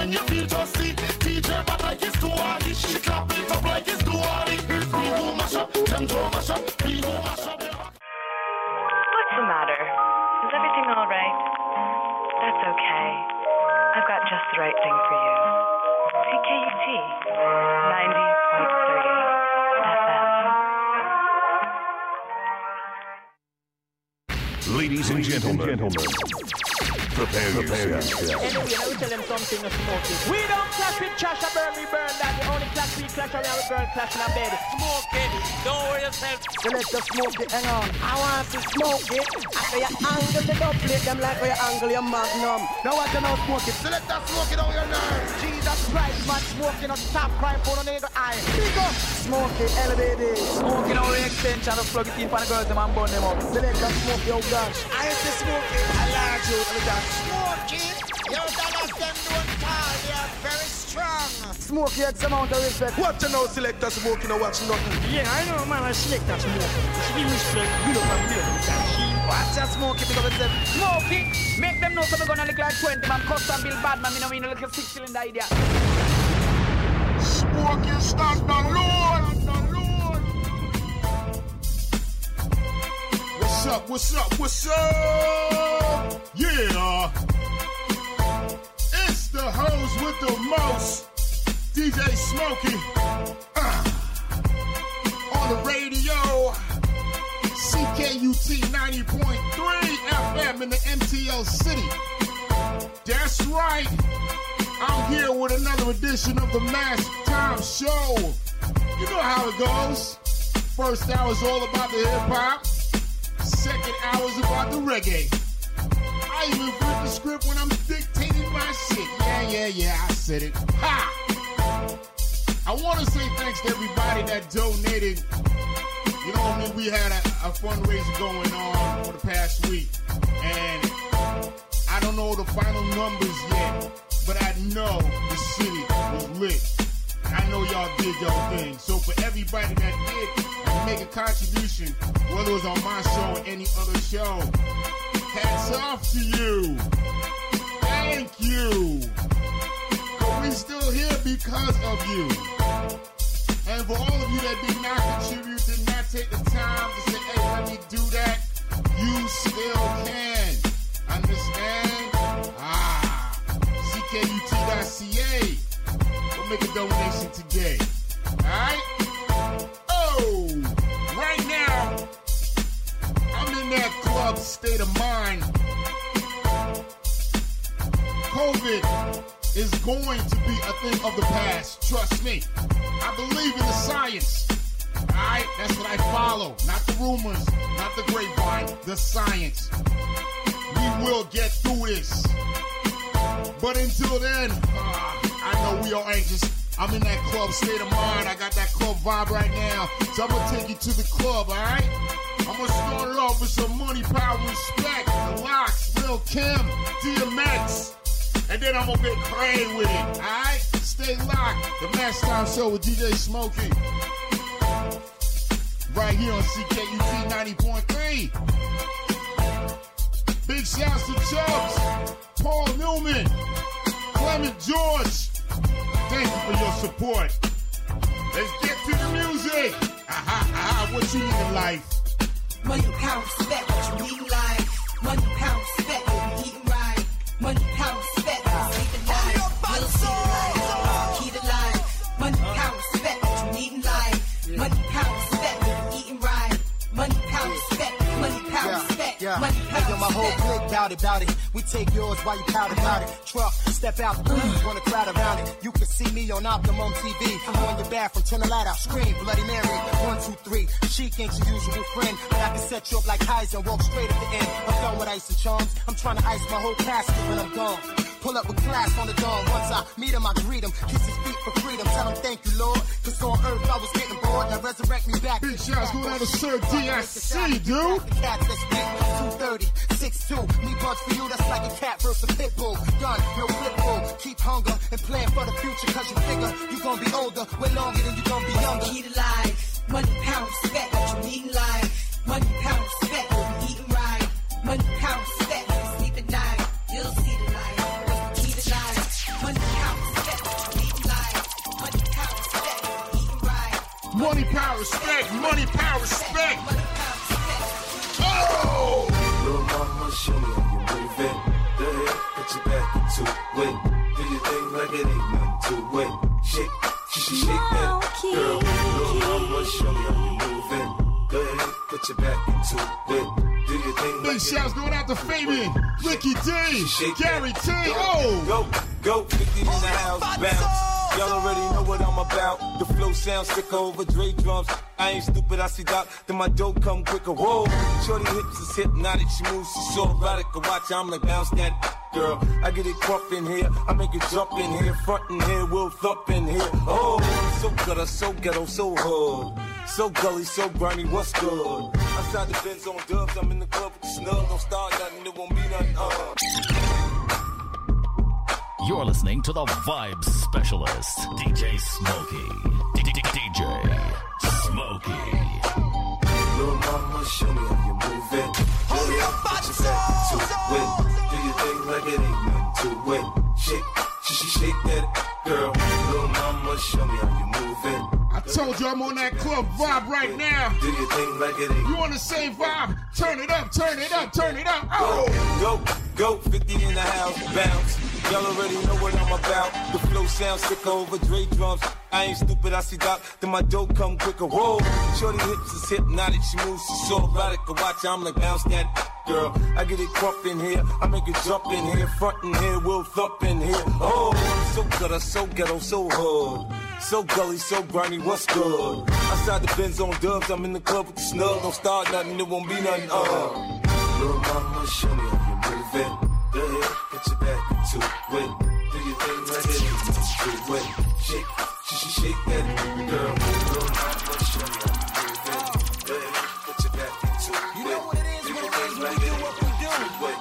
when you feel just see. DJ bad like it's too hard. She clap it up like it's too hard. We go mash up, them go mash up. We go mash up. What's the matter? Is everything all right? That's okay. I've got just the right thing for you. CKUT 90.3 FM. Ladies and gentlemen, prepare yourself. Anyway, now we tell them something to smoke it. We don't clash with trash, I burn, we burn that. The only clash we clash around with girl clash in a bed. Smoke it, don't worry yourself. So let's just smoke it, hang on. I want to smoke it. After you angle the doublet, them like where you angle your magnum. Now what you know smoke it? So let's just smoke it on your nerves. Jesus Christ, man, smoking on top crime for the nigga eye. Big up, smoke it, elevated. Smoking on the extension, to plug it in for the girls, them and burn them up. So let's just smoke your gosh. I hate to smoke it, I like you. Smoking, your dollars them don't fall, they are very strong. Smoky had some amount of respect. What you know, selector smoking or watch nothing? Yeah, I know, man, I selector smoking. She give respect, we don't have to watch that smoky because it's smoky. Make them know so we're gonna look like 20, man. Custom build bad, man. I mean, a little 6-cylinder idea. Smoky stand alone. What's up? Yeah. It's the host with the most, DJ Smokey. On the radio, CKUT 90.3 FM in the MTL City. That's right. I'm here with another edition of the Mash Time Show. You know how it goes. First hour is all about the hip-hop. Second hour is about the reggae. I even flip the script when I'm dictating my shit. Yeah, I said it. Ha! I want to say thanks to everybody that donated. You know what I mean? We had a fundraiser going on for the past week. And I don't know the final numbers yet, but I know the city was lit. I know y'all did y'all thing. So for everybody that did and make a contribution, whether it was on my show or any other show, hats off to you. Thank you. But we still here because of you. And for all of you that did not contribute, did not take the time to say, hey, let me do that, you still can. Understand? CKUT.ca. Go make a donation today. Alright? Oh! Right now, I'm in that club state of mind. COVID is going to be a thing of the past. Trust me. I believe in the science. Alright? That's what I follow. Not the rumors, not the grapevine, the science. We will get through this. But until then, I know we are anxious. I'm in that club state of mind. I got that club vibe right now. So I'm going to take you to the club, alright? I'm going to start it off with some money, power, respect. The Locks, Lil Kim, DMX. And then I'm going to get crazy with it, alright? Stay locked. The Mash Time Show with DJ Smokey. Right here on CKUT 90.3. Big shouts to Chubbs, Paul Newman, Clement George. Thank you for your support. Let's get to the music. What you need in life? Money, power, respect. What you need in life? Money, power, respect. What we eating right? Money, power, respect. Sleeping life. We'll see the life. Key to life. Money, power, respect. What you need in life? Money, power, respect. What we eating right? Money, power, respect. Money, power, respect. Money, power, hey, yo, my whole clique bout it. We take yours while you pout about it. Truck, step out, want a crowd around it. You can see me on Optimum TV. I'm on your bathroom, turn the light out, scream, Bloody Mary. 1, 2, 3. Chic ain't your usual friend, but I can set you up like Heisen, walk straight at the end. I'm done with ice and charms. I'm trying to ice my whole casket when I'm gone. Pull up with class on the dawn. Once I meet him, I greet him. Kiss his feet for freedom. Tell him thank you, Lord. Cause on earth I was getting bored. Now resurrect me back. Big shouts going out to Sir DSC, dude. The cats that's big. 230, 6'2". Me punch for you, that's like a cat versus a pit bull. Done, no flip bull. Keep hunger and plan for the future. Cause you figure you gon' be older. Way longer than you gon' be younger. Key to life. Money, power, respect. What you need in life. Money, power, respect. What we eating right. Money, power, respect. Sleep at night. You'll see the light. Key to life. Money, power, Money, power, respect. Money, power, respect. Oh! Little mama, show me how you move it. Go ahead, put your back into it. Do your thing like it ain't nothing to it. Shake that, girl. Little mama, show me how you move it. Go ahead, put your back into it. Do your thing like Big shouts going out to Fabian, Ricky D, Gary T. Go, 50 in the house, bounce. Y'all already know what I'm about. The flow sounds sicker over Dre drums. I ain't stupid, I see Doc, then my dough come quicker. Whoa, shorty hips is hypnotic, she moves, she's so erotic. I watch, I'm like, bounce that girl. I get it crump in here, I make it jump in here, front in here, we'll thump in here. Oh, I'm so gutter, so ghetto, so hood. So gully, so grimy, what's good? Outside the Benz on dubs, I'm in the club with the snub. Don't start nothing, it won't be nothing. You're listening to the Vibe Specialist, DJ Smokey. DJ Smokey. Little mama, show me how you move it. Hold your body to it. Do your thing like it ain't nothing to it. Shake that, girl. Little mama, show me how you move it. I told you I'm on that club vibe right now. Do your thing like it ain't. You on the same vibe? Turn it up, turn it up, turn it up. Oh! Go, 50 in the house, bounce. Y'all already know what I'm about. The flow sounds sicker over Dre drums. I ain't stupid, I see Doc, then my dough come quicker. Whoa, shorty hips is hypnotic, she moves, she's so erotic. I watch, I'm like, bounce that girl. I get it crump in here, I make it jump in here, front in here, we'll thump in here. Oh, I'm so gutter, so ghetto, so hood. So gully, so grimy, what's good? Outside the Benz on dubs, I'm in the club with the snub. Don't start nothing, it won't be nothing. Little mama, show me how you move it. Go ahead, put your back into it. Do your thing like it ain't nothing to it. Shake that, girl. Little mama, show me how you move it. Go ahead, put your back into it. You know what it is, do your thing like it ain't nothing to it.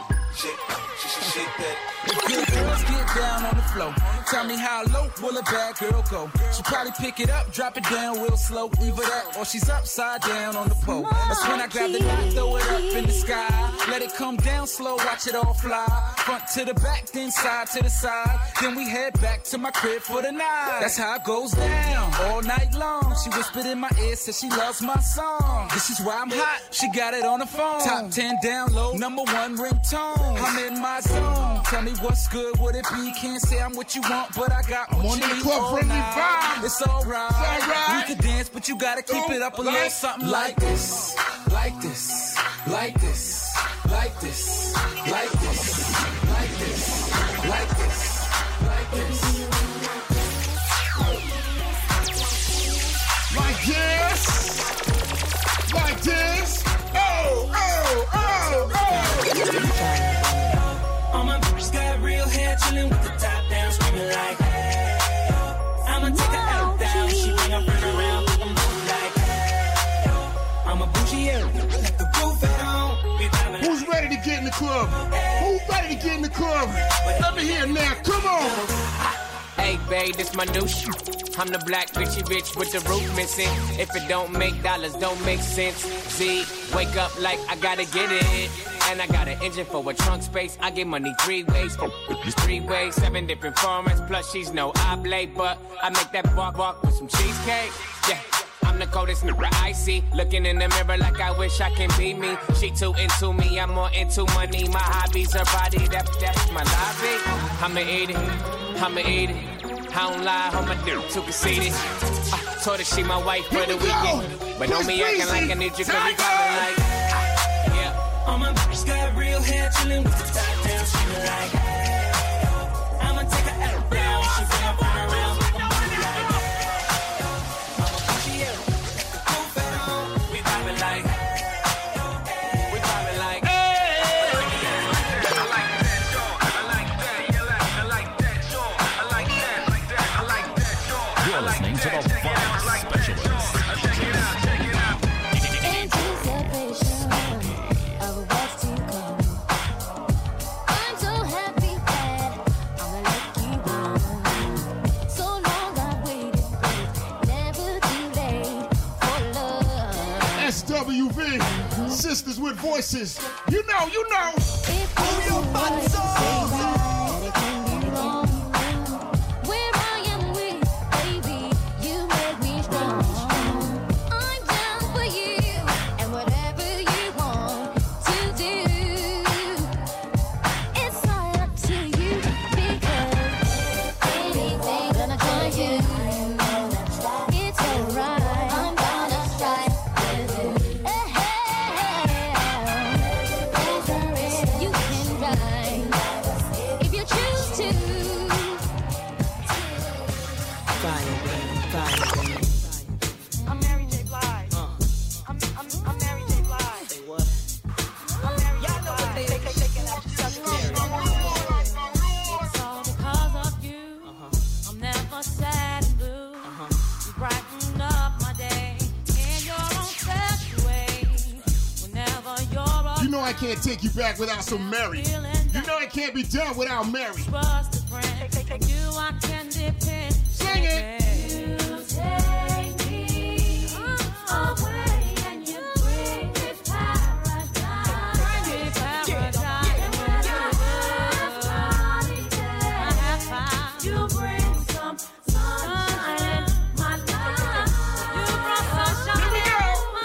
Shake that. If good girls get down on the floor, tell me how low will a bad girl go? She probably pick it up, drop it down real slow. Either that or she's upside down on the pole. That's when I grab the knot, throw it up in the sky. Let it come down slow, watch it all fly. Front to the back, then side to the side. Then we head back to my crib for the night. That's how it goes down, all night long. She whispered in my ear, said she loves my song. This is why I'm hot, she got it on the phone. Top 10 download, #1 ringtone. I'm in my zone, tell me what's good, would it be? Can't say I'm what you want, but I got what you need all night. It's alright, we can dance, but you gotta keep it up a little something like this. Like this, like this, like this, like this, like this, like this, like this. Like this, like this. Oh, oh, oh, oh. All my bitches got real hair, chillin' with the top down, screaming like, hey. I'ma take her out down, she bring her friend around, I'm like, hey. I'm a bougie, let the roof at home. Who's ready to get in the club? Who's ready to get in the club? Let me hear now, come on. Hey, babe, this my new shoe. I'm the black Richie Rich with the roof missing. If it don't make dollars, don't make sense. Z, wake up like I gotta get it. And I got an engine for a trunk space. I get money 3 ways. 3 ways, 7 different formats. Plus, she's no oblate, but I make that walk with some cheesecake. Yeah. I'm the coldest nigga I see. Looking in the mirror like I wish I can be me. She too into me, I'm more into money. My hobbies, her body, that's my lobby. I'ma eat it, I'ma eat it. I don't lie, hold my dick too conceited. Told her she my wife for the weekend. But don't be acting like I need you, cause we probably like, yeah. All my bitches got real hair, chillin' with the top down, screaming like, hey. I'ma take her out down, she bring her friend around. SWV, Sisters with Voices. You know. Move your body so. Where I am with, baby, you make me strong. I can't take you back without some Mary. You know it can't be done without Mary. You I can depend. Sing it. You take me away and you bring me paradise. Bring me paradise. You bring some sunshine in my life. You brought sunshine in my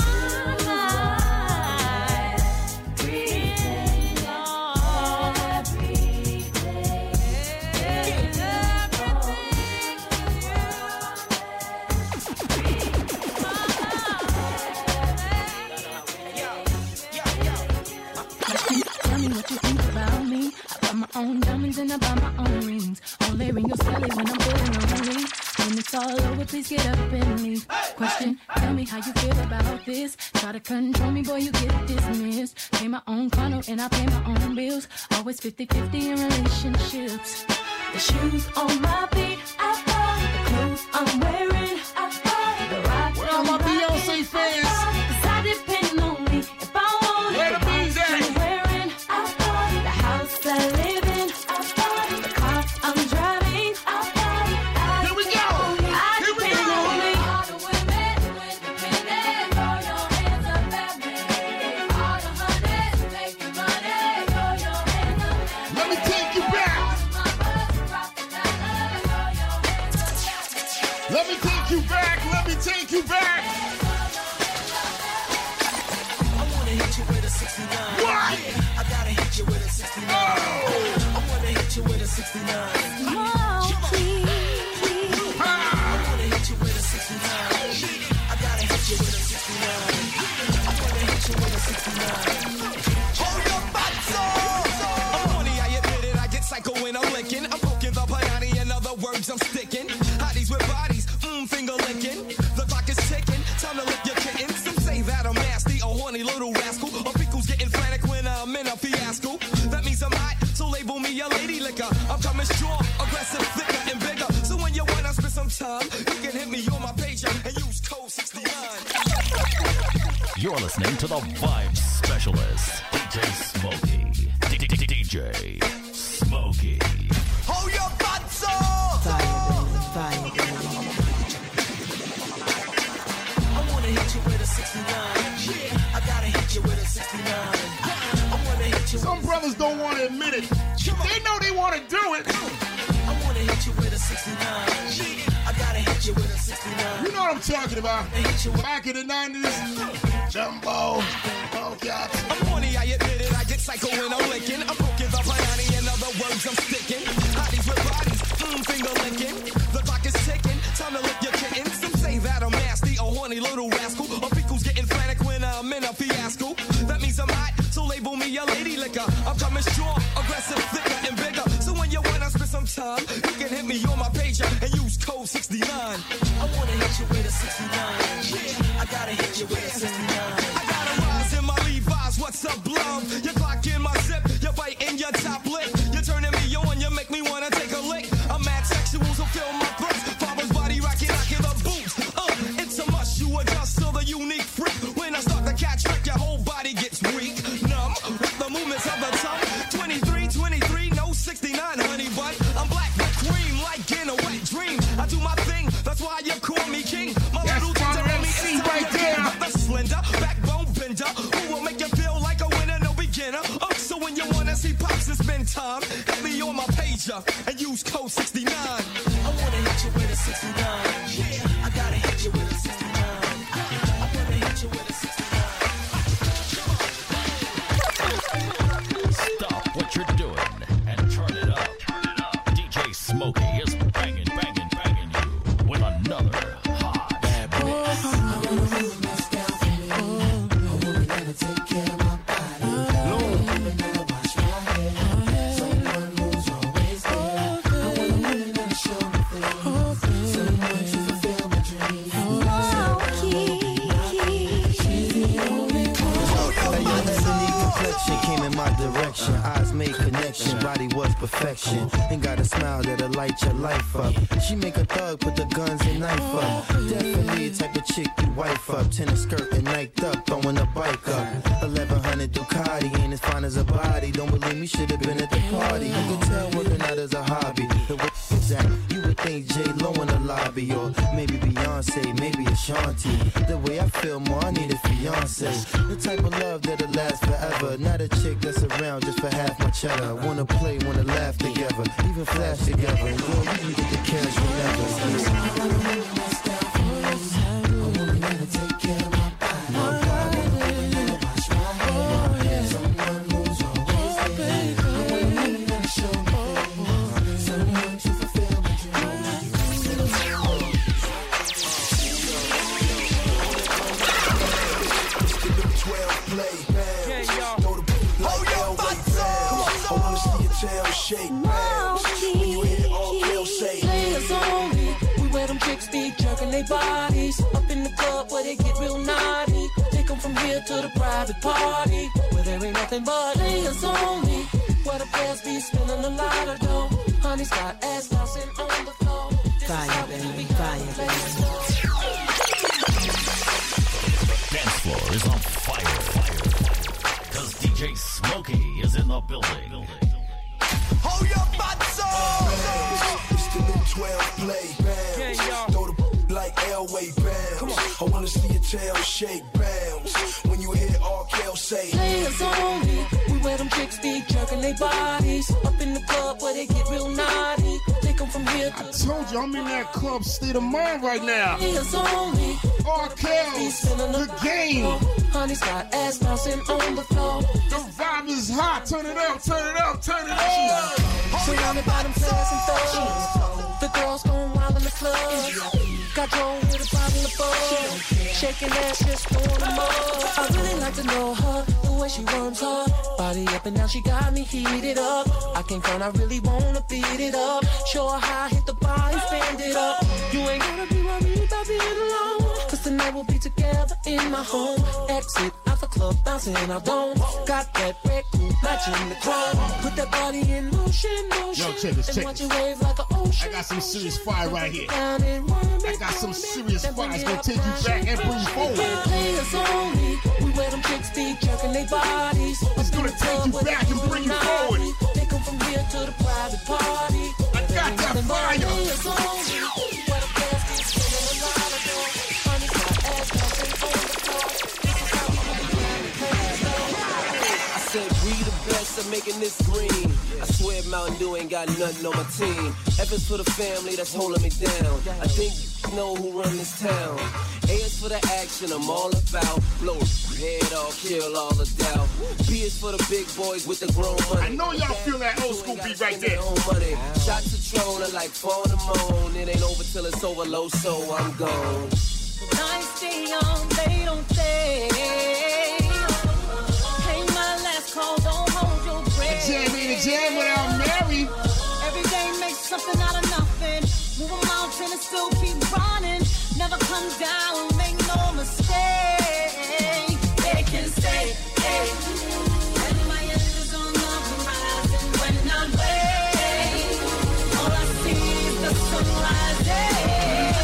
life. Breathing Tell me what you think about me. I buy my own diamonds and I buy my own rings. Only ring your celly when I'm feeling lonely. When it's all over, please get up and leave. Question, tell me how you feel about this. Try to control me, boy, you get dismissed. Pay my own condo and I pay my own bills. Always 50-50 in relationships. The shoes on my feet, I buy. The clothes I'm wearing, I buy. The rocks Where are my Beyonce fans? Cause I depend on me if I want Where it. the bees at? I'm wearing, I buy. The house I live in, I buy. The car I'm driving, I buy. Here we go. I Here we depend go. on me. All the women, throw your hands up at me. All the honeys making money, throw your hands up at me. Let me take you back. Let me take you back. Let me take you back. I wanna hit you with a 69. What? I gotta hit you with a 69. Oh. I wanna hit you with a 69. Oh, I wanna hit you with a 69. I gotta hit you with a 69. I wanna hit you with a 69. Hold your butts I'm horny, I admit it. I get psycho when I'm licking. I'm poking the banana, in other words, I'm sticking. Hotties with bodies, finger licking. The clock is ticking, time to lick your kitten. Some say that I'm nasty, a horny little rascal. Or people's getting frantic when I'm in a fiasco. That means I'm hot, so label me a lady licker. I'm coming strong, aggressive, thicker, and bigger. So when you wanna spend some time, you can hit me on my page and use code 69. You're listening to the Vibe Specialist, DJ Smokey. DJ Smokey. Hold your butts up! Fire, baby, fire. I wanna hit you with a 69. Yeah, I gotta hit you with a 69. I wanna hit you. Some brothers don't want to admit it. They know they want to do it. I wanna hit you with a 69. Yeah, I gotta hit you with a 69. You know what I'm talking about. Hit you with Back in the 90s, Jumbo, Hellcats. I'm horny, I admit it. I get psycho when I'm licking. I'm poking the banana, in other words, I'm sticking. Hotties with bodies, finger licking. The clock is ticking, time to lick your kitten. Some say that I'm nasty, a horny little rascal. Or people's getting frantic when I'm in a fiasco. That means I'm hot, so label me a lady licker. I'm coming strong, aggressive, thicker, and bigger. So when you wanna spend some time, you can hit me on my pager and use code 69. I wanna hit you with a 69. Yeah, I gotta hit you with a 69. I got a rise in my Levi's, what's up, love? You clock in my zip, you're biting your top lip. You're turning me on, you make me wanna take a lick. I'm mad sexual, so fill my throats. Father's body rocking, knocking the boots. It's a must, you adjust to the unique freak. When I start to catch trick, your whole body gets weak. Numb with the movements of the tongue. 23, no 69, honey bun. I'm black with cream, like in a wet dream. I do my thing, that's why you call me king. My That's little Father tell me MC it's time right to there. get the slender, backbone bender. Who will make you feel like a winner, no beginner. So when you wanna see pops and spend time, hit me on my pager and use code 69. I wanna hit you with a 69. Yeah, I gotta hit you with a 69. I wanna hit you with a 69. Stop what you're doing and turn it up. DJ Smokey is banging you with another hot bad Take care of my body. Never wash my hair. Someone who's always there. I want a woman that'll show me things. Someone to fulfill my dreams. She's the only one. Hey, your ebony complexion came in my direction. Eyes made connection. Body was perfection. seduction. Ain't got a smile that'll light your life up. She make a thug put the guns and knife up. Definitely the type of chick you wife up. Tennis skirt and niked up, throwing a bike up. 1100 Ducati ain't as fine as a body. Don't believe me, should've been at the party. You can tell working out is a hobby. The way it's at, you would think J-Lo in the lobby, or maybe Beyonce, maybe Ashanti. The way I feel more, I need a fiance. The type of love that'll last forever. Not a chick that's around just for half my cheddar. Wanna play, wanna laugh together, even flash together. Girl, you can get the cash whenever. Take care of my body. Someone who's always there. Someone to show me things. Someone to fulfill my dreams. It's the 12 play, man. Yeah, y'all. Throw the boot like Elway, man. I wanna see your tail shake, man. When you hear all they'll say. Players only. We wear them chicks be jerking their bodies. Up in the club where they get real naughty. Take them from here to the private party, where there ain't nothing but players only. Where the players be spending a lot of dough. Honey's got ass bouncing on the floor. Fire, baby, fire, baby. Dance floor is on fire. Cause DJ Smokey is in the building. Hold your butts up! It's the new 12 play, bam. Yeah, y'all. Throw the boot like Elway, bam. Come on. I wanna see your tail shake, bounce. When you hear all Kel say. Players only. We wear them chicks be jerking their bodies. Up in the club where they get real naughty. Take them from here to I told you I'm in that club state of mind right now. players only. Arkells, the game. Honey's got ass bouncing on the floor. The vibe is hot. Turn it up, turn it up, turn it up. Surrounded by them players and thugs. The girls going wild in the club. Got drawn with a bottle of bug. Shaking ass, just throwing them up. I really like to know her, the way she runs her body up and down. She got me heated up. I can't front, I really wanna beat it up. Show her how I hit the bar and stand it up. You ain't gotta be worried about being alone, cause tonight we'll be together in my home. Exit out the club, bouncing out dome. Got that red coupe matching the chrome. Put that body in motion, motion. Yo, check this, and check watch this. it wave like an ocean. I got some serious fire right here. Down and worm I it, got some worm it, serious then fire. bring It's it gonna up, take you mash back it, and bring you mash it. forward. Players only. We wear them chicks be jerking their bodies. It's gonna take you back and bring you forward. Take them from here to the private party. I got that fire. Players only. Where the players be spinning a lot of dough. Honey's got ass bouncing on the floor. This is how we do it. I said we the best at making this green. I swear Mountain Dew ain't got nothing on my team. F's for the family that's holding me down. I think you know who run this town. A is for the action I'm all about. Blow head off, kill all the doubt. B is for the big boys with the grown money. I know y'all feel that old school beat right there. Money. Shots of Tron are like phone to moan. It ain't over till it's over low, so I'm gone. Nights stay young, they don't stay. Hey, my last call, don't hold your breath. Jam ain't a jam without Mary. Every day makes something out of nothing. Move a mountain and still keep running. Never come down, make no mistake. They can stay, hey. And my end is on the horizon when I'm away. All I see is the sunrise, hey.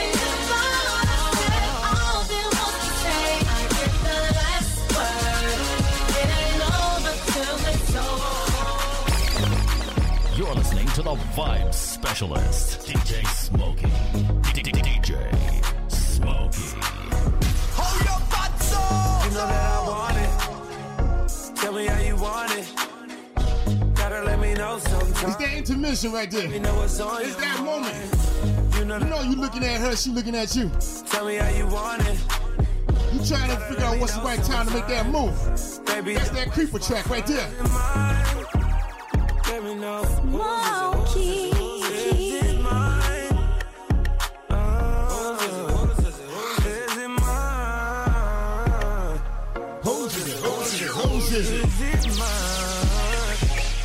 All there was to say, I get the last word. It ain't over till it's over. You're listening to the Vibe Specialist, DJ Smokey. DJ Smokey. Hold your butts up! You know that I want it. Tell me how you want it. Gotta let me know sometime. It's that intermission right there. You know what's on It's your that moment. mind. You know you looking at her, she looking at you. Tell me how you want it. You trying to figure out what's the right time to make that move. Baby, That's that creeper track right there. let me know. Is it mine? Is it mine? Who's it? Who's it? Who's it? Is it mine?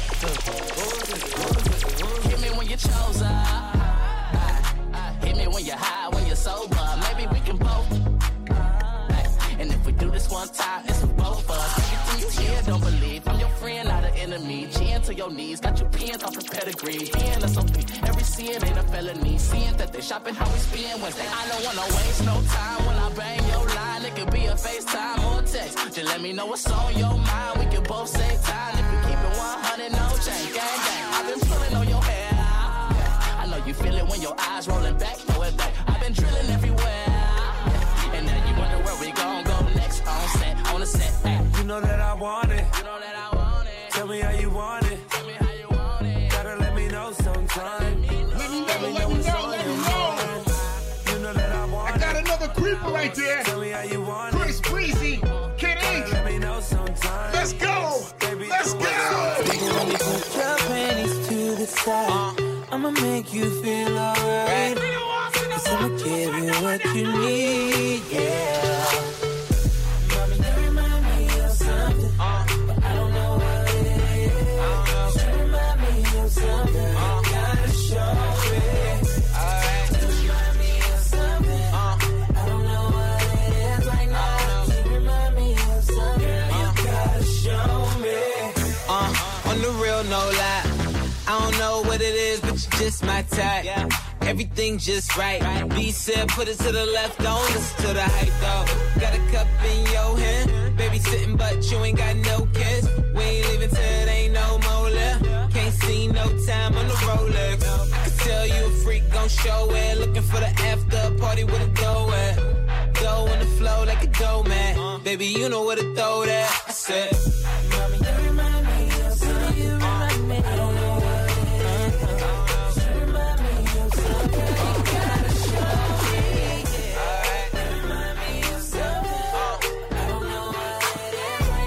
Hit me when you're chosen. Hit me when you're high, when you're sober. Maybe we can both. And if we do this one time, it's for both of us. Everything you hear, don't believe. I'm your friend, not an enemy. Cheer to your knees. Got your pins off the pedigree. Being SOP, every sin ain't a felony. Seeing that they shopping how we spend Wednesday. I don't wanna waste no time when I bang your line. It could be a FaceTime or a text. Just let me know what's on your mind. We can both save time if you keep it 100, no change. Gang, gang. I've been pulling on your hair. I know you feel it when your eyes rolling back, throw it back. I've been drilling everywhere. And now you wonder where we gon' go next. On set, on the set. You know that I want it. You know that I want it. Tell me how you want it. Tell me how you want it. Gotta let me know sometime. Let me know. You know that I want it. I got another creeper right there. Tell me how you want it. Chris Breezy, Kid Ink. Let me know sometime. Let's go. Let's go. When you put your panties to the side, I'ma make you feel alright. Cause I'ma give you what you need, yeah. Mommy, you remind me of something, but I don't know what it is. You remind me of something, gotta show it. You remind me of something, I don't know what it is right now. You remind me of something, you gotta show me. On the real, no lie. I don't know what it is, but you're just my type. Everything just right. B said, put it to the left, don't listen to the hype, though. Got a cup in your hand, baby sitting, but you ain't got no kiss. We ain't leaving till it ain't no more left. Can't see no time on the Rolex. I can tell you a freak gon' show it. Looking for the after party with a dough at. Dough on the flow like a dough man. Baby, you know where to throw that. I said, Mommy, you remind me of something, you remind me. I don't know what it is. You remind me of something, you gotta show me. You remind me of something, I don't know what it is right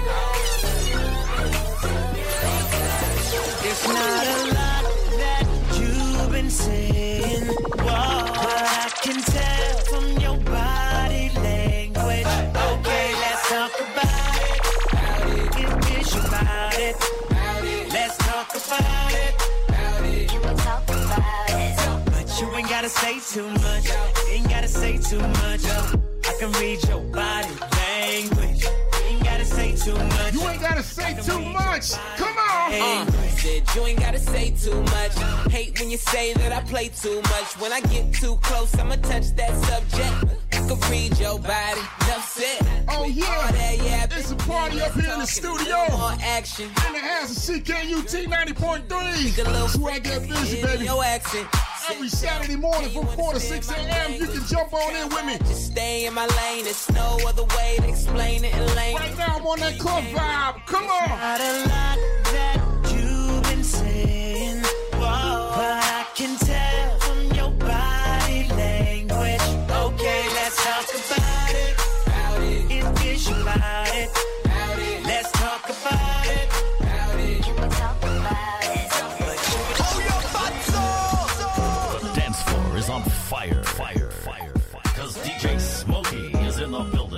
now. It's not a lot that you've been saying, whoa, but I can tell from your body language. Okay, let's talk about it. Get bitch about it. Let's talk about it. You can talk about it. But you ain't gotta say too much. Ain't gotta say too much. I can read your body language. Ain't gotta say too much. You ain't gotta say too much. Come on. said you ain't gotta say too much. Hate when you say that I play too much. When I get too close, I'ma touch that subject. I can read your body, enough said. Oh yeah, it's a party up here in the studio. More action. In the house of CKUT 90.3. That's where I get busy, baby. No accent. Every Saturday morning from 4 to 6 a.m. You can jump on in with me. Just stay in my lane. There's no other way to explain it in lane. Right now I'm on that club vibe. Come on. Not a lot that you've been saying, whoa, but I can tell from your body language. Okay, let's talk about it. It is about it. Let's talk about it. You can talk about it. The dance floor is on fire. Cause DJ Smokey is in the building.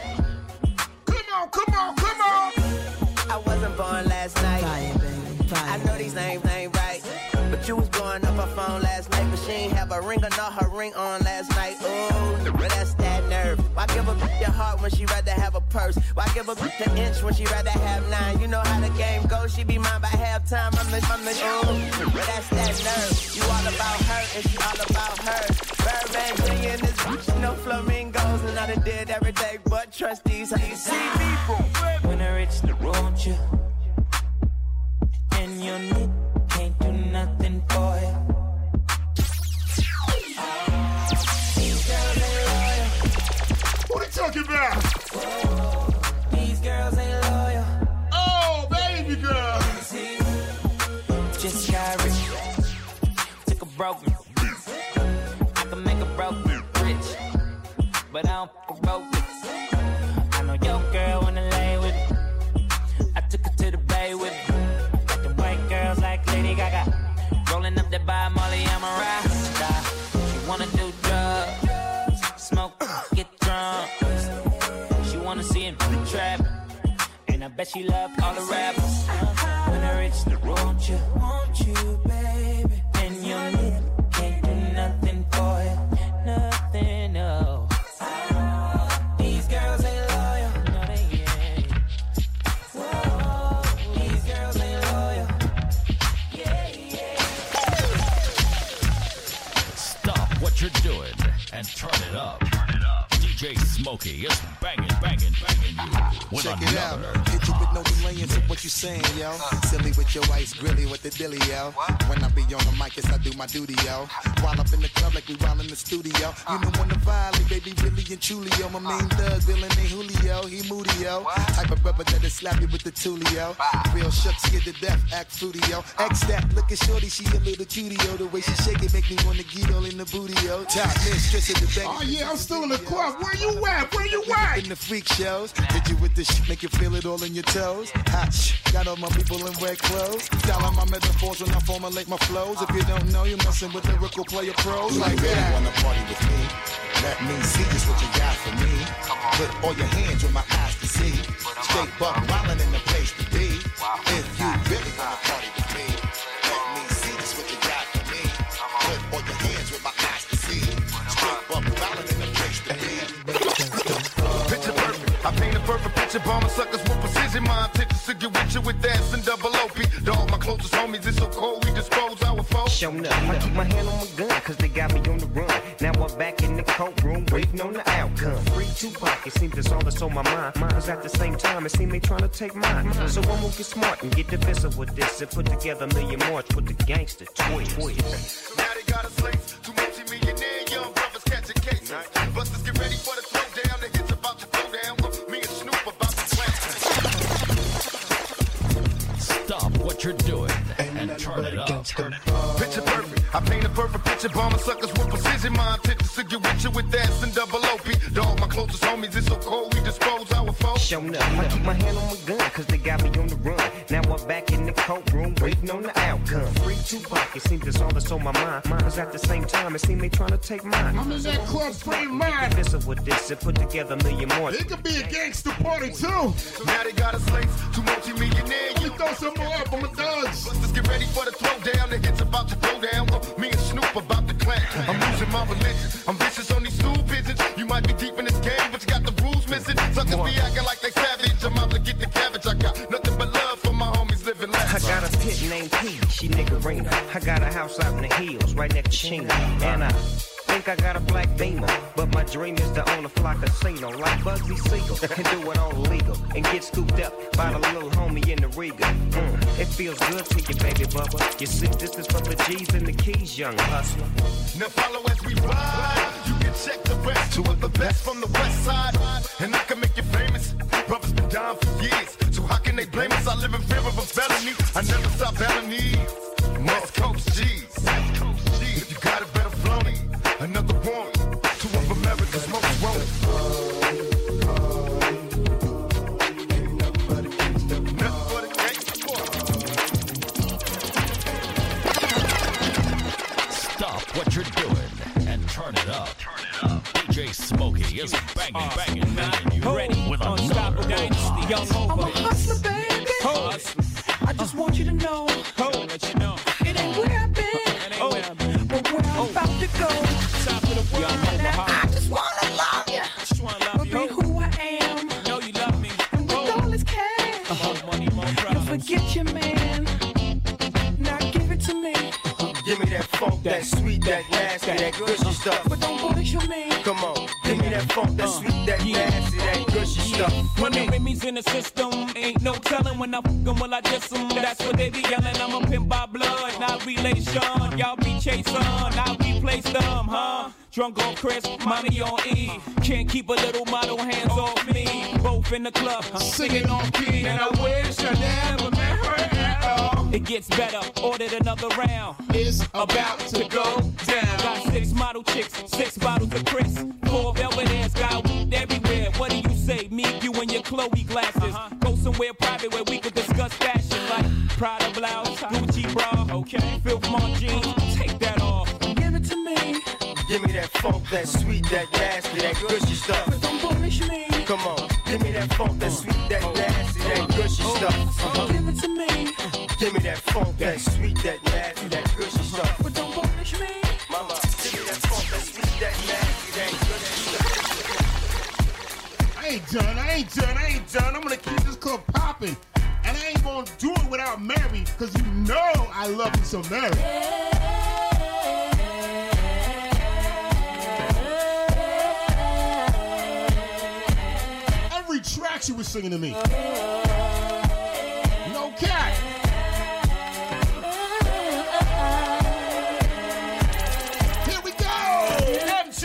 Come on. I wasn't born last night. I know these names ain't right. But you was blowing up her phone last night. But she ain't have a ring or not her ring on last night. Ooh, well that's that nerve. Why give a bitch your heart when she rather have a purse? Why give a bitch an inch when she rather have 9? You know how the game goes. She be mine by halftime. I'm the ooh, well that's that nerve. You all about her and she all about hers. Birdman Jr. in this bitch, no flamingos. And I done did everything but trust these people. When I reach the road, you and your knee can't do nothing for you. These girls ain't loyal. What are you talking about? These girls ain't loyal. Oh, baby girl. Just got rich. Took a broke man. I can make a broke man rich. But I don't fuck a broke bitch. I know your girl wanna lay with me. I took her to the bay with me. Got the white girls like Lady Gaga. Rolling up that by Molly, I'm a rasta. She wanna do drugs, smoke, get drunk. She wanna see him in the trap. And I bet she love all the rappers. When I reach the road, won't you, baby? And your lip can't do nothing for you. Nothing, no. These girls ain't loyal. No, they ain't. Whoa, these girls ain't loyal. what you're doing and turn it up. DJ Smokey is banging you with Check it out. another. Hit you with no delay into what you saying, yo. Silly with your ice grilly with the dilly, yo. When I be on the mic, yes, I do my duty, yo. While up in the club like we while in the studio. You know when the violate, baby, really and truly, yo. My main thug, Bill and Julio, he moody, yo. Type of brother that'll slap you with the tulio. Real shook, scared to death, act fruity, yo. X that, look at shorty, she a little cutie, yo. The way she shake it make me wanna get all in the booty, yo. Top mistress of the bank. Oh yeah, I'm still in the club. Where you at? Where you at? In the freak shows. Hit you with the shit, make you feel it all in your toes. Hot shh, got all my people in red clothes. Styling my metaphors when I formulate my flows. If you don't know, you're messing with lyrical player pros like that. You wanna party with me? Let me see just what you got for me. Put all your hands with my eyes to see. Straight buck wildin' in the place to be. If you really wanna party with me, let me see just what you got for me. Put all your hands with my eyes to see. Straight buck wildin' in the place to be. Picture perfect. I paint a perfect picture, bombing suckers with precision. My intentions to get with you with ass and double OP. Dog, my closest homies, it's so cold, we dispose our foes. Showing up, I keep my hand on my gun, cause they got me on the run. Now I'm back in the courtroom, waiting on the outcome. Free Tupac, it seems that's all that's on my mind. Cause at the same time, it seems they trying to take mine. So I'm gonna get smart and get defensive with this and put together a million march with the gangster twist. Now they got us laced, two multi-millionaire young brothers catching cases. Busters get ready for the throwdown, the hits about to throw down. Me and Snoop about to clash. Stop what you're doing and turn it up. Picture perfect. I paint a perfect picture, bombing suckers with precision. My intentions to get with you with ass and double OP. Dog, my closest homies, it's so cold, we dispose our foes. Showing up, I keep my hand on my gun, cause they got me on the run. Now I'm back in the courtroom, waiting on the outcome. Free Tupac, it seems that's all that's on my mind. Cause at the same time, it seems they trying to take mine. I'm in that club frame mind. Defensive with this and put together a million more. It could be a gangster party too. Now they got us laced, two multi-millionaire. Let me throw some more up on the thugs. Busters get ready for the throwdown, the hits about to throw down. Me and Snoop about to clash. I'm losing my religion. I'm vicious on these stool pigeons. You might be deep in this game, but you got the rules missing. Suckers be acting like they savage. I'm out to get the cabbage. I got nothing but love for my homies living lavish. I got a pit named P, she niggerina. I got a house out in the hills, right next to Chino. And I think I got a black Beamer, but my dream is to own a fly casino like Bugsy Siegel and do it all legal and get scooped up by the little homie in the Riga. It feels good to you, baby bubba. You see, this is for the G's and the keys, young hustler. Now follow as we ride. You can check the rest. Two of the best from the west side, and I can make you famous. Brothers been down for years, so how can they blame us? I live in fear of a felony. I never stop felony. West Coast G's. If you got a better flowing, another one. Two of America's most wanted. Stop what you're doing and turn it up. DJ Smokey is banging you with another dynasty. Young I'm a hustler, baby. I just want you to know. It ain't where I've been, but where I'm about to go. Now I just wanna love you, but be who I am. And with all this cash, you'll forget your man. Now give it to me. Give me that funk, that sweet, that nasty, that gushy stuff. But don't bullshit me. Come on, give me that funk, that sweet, that nasty, that gushy stuff. When the Remy's in the system, ain't no telling when I fuck 'em, will I diss 'em. That's what they be yelling, I'm a pimp by blood, not relation. Y'all be chasing, I replace them, huh? Drunk on Chris, money on E. Can't keep a little model, hands off me. Both in the club, singing on key. And I wish I never met her at all. It gets better, ordered another round. It's about to go down. Got 6 model chicks, 6 bottles of Chris. 4 Belvedere's, got weed everywhere. What do you say? Me, you, and your Chloe glasses. Go somewhere private where we could discuss fashion like Prada blouse, Gucci bra, okay. Filth Mont jeans, take that off. Give it to me. Give me that funk, that sweet, that nasty, that gushy stuff. But don't bullshit me. Come on, give me that funk, that sweet, that nasty, that gushy stuff. Give it to me. Give me that funk, that sweet, that nasty, that gushy stuff. But don't bullshit me. Mama, give me that funk, that sweet, that nasty, that gushy stuff. I ain't done. I'm gonna keep this club popping. And I ain't gonna do it without Mary, cause you know I love you some Mary. like she was singing to me. No cat. Here we go, MJ.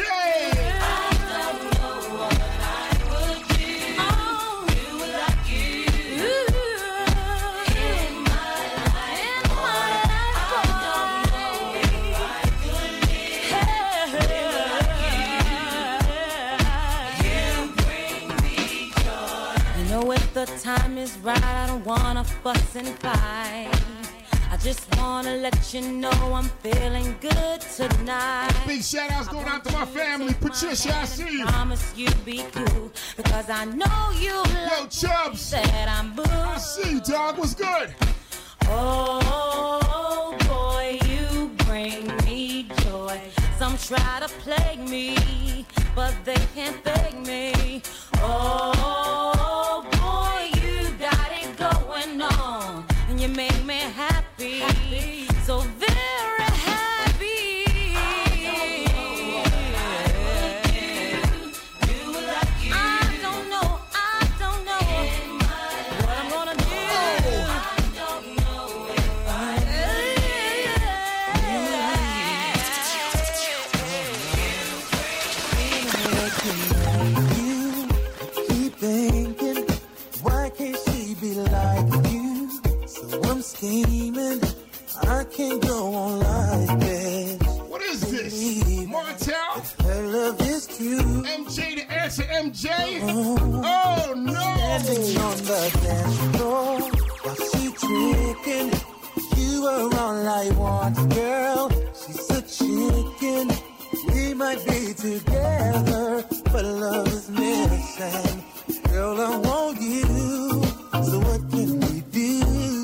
The time is right, I don't wanna fuss and fight. I just wanna let you know I'm feeling good tonight. Big shout outs going out to my family. Patricia, I see you. I promise you be cool, because I know you Yo, Chubbs. That I'm blue. I see you, dog. What's good? Oh, boy, you bring me joy. Some try to plague me, but they can't fake me. Oh, boy, you got it going on, and you make me happy, so very happy. I don't know what I'm gonna do. Thinking, why can't she be like you? So I'm scheming, I can't go on like this. What is this? Martel? Her love is true. MJ to answer MJ? Oh no! Standing on the dance floor while she tricking. You are all I want, girl. She's a chicken. We might be together, but love is missing. Girl, I want you, so what can we do?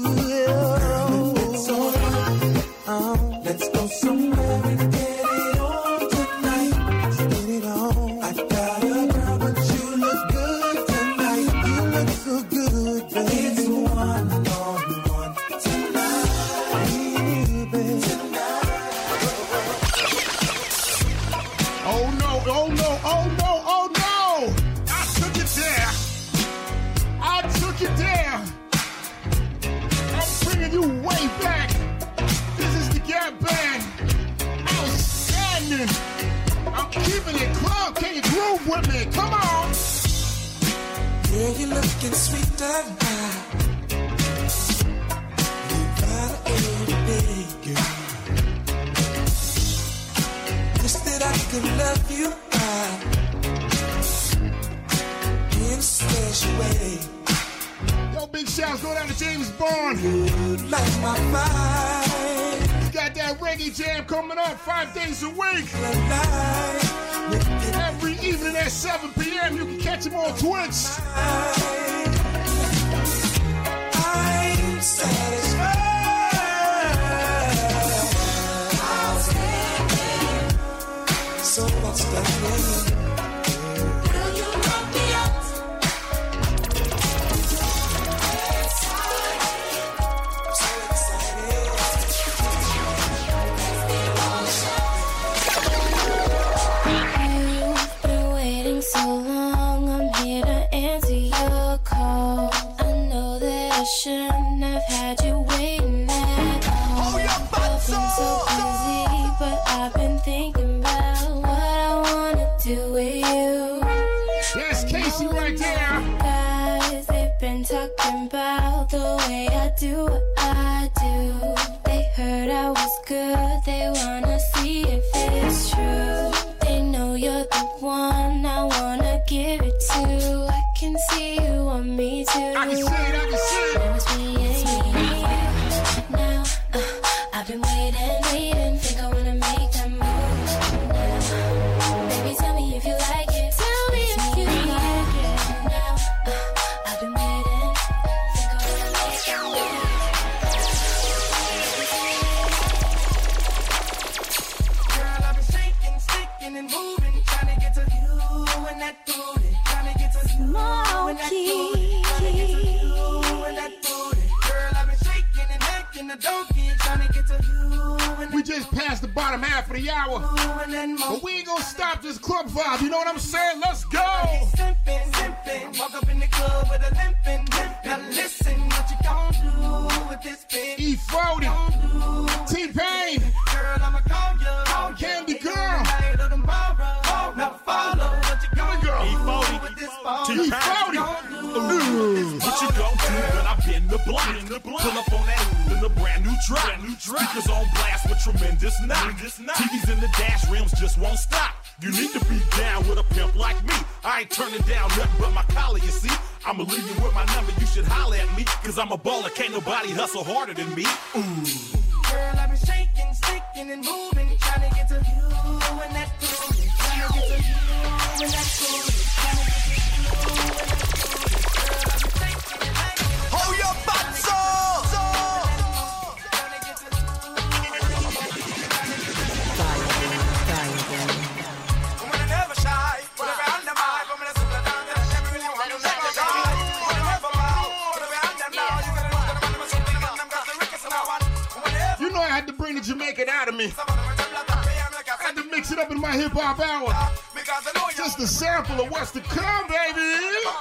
It's alright, let's go somewhere and get it on tonight. Let's get it on. I got a girl, but you look good tonight. You look so good, baby. It's one-on-one tonight, baby. Oh no, oh no, oh no, oh no! I took it there. I took it there. I'm bringing you way back. This is the Gap Band. Outstanding. I'm keeping it club. Can you groove with me? Come on. Yeah, you're looking sweet tonight. You got a big girl. Wish that I could love you in a special way. Yo, big shouts go down to James Bond. You like my vibe. You got that reggae jam coming up 5 days a week. Every evening at 7 p.m. You can catch him on Twitch. I'm satisfied. So much stuff. Girl, you knock me out. I'm so excited. You've been waiting so long, I'm here to answer your call. I know that I shouldn't have had you waiting at all. I've been so busy, but I've been thinking about what I wanna do with you. Yes, Casey right there. Guys, they've been talking about the way I do what I do. They heard I was good, they wanna see if it's true. They know you're the one I wanna give it to. I can see you want me too. I can see it, I can see it. Now it's me and you. Now, I've been waiting, think I wanna make that move now. Baby, tell me if you like it. Tell me if you like it. Now, I've been waiting, think I wanna make that move. Girl, I've been shaking, sticking and moving, trying to get to you and that booty, trying to get to you and that booty, trying to get to you and that booty. Girl, I've been shaking and hacking the donkey, trying to get to you and We just passed the bottom half of the hour. But we ain't gonna stop this club vibe, you know what I'm saying? Let's go! Simpin', pimpin'. Walk up in the club with a limpin'. Now listen, what you gon' do with this bitch? E40, T-Pain, girl, I'ma call you. Candy Girl. Now follow what you gon' do with this ball. E40. What you gon' do when I bend the block? Pull up on that in the brand new drop. Speakers on blast with tremendous knock. TVs in the dash rims just won't stop. You need to be down with a pimp like me. I ain't turning down nothing but my collar, you see. I'ma leave you with my number, you should holler at me. Cause I'm a baller, can't nobody hustle harder than me. Ooh. Girl, I've been shaking, sticking and moving, trying to get to you and that booty. Trying to get to you and that booty. Trying to get to you and that booty. Girl, I've been shaking and hanging. Hold your butt, so. You know I had to bring the Jamaican out of me. I had to mix it up in my hip-hop hour. Just a sample of what's to come, baby.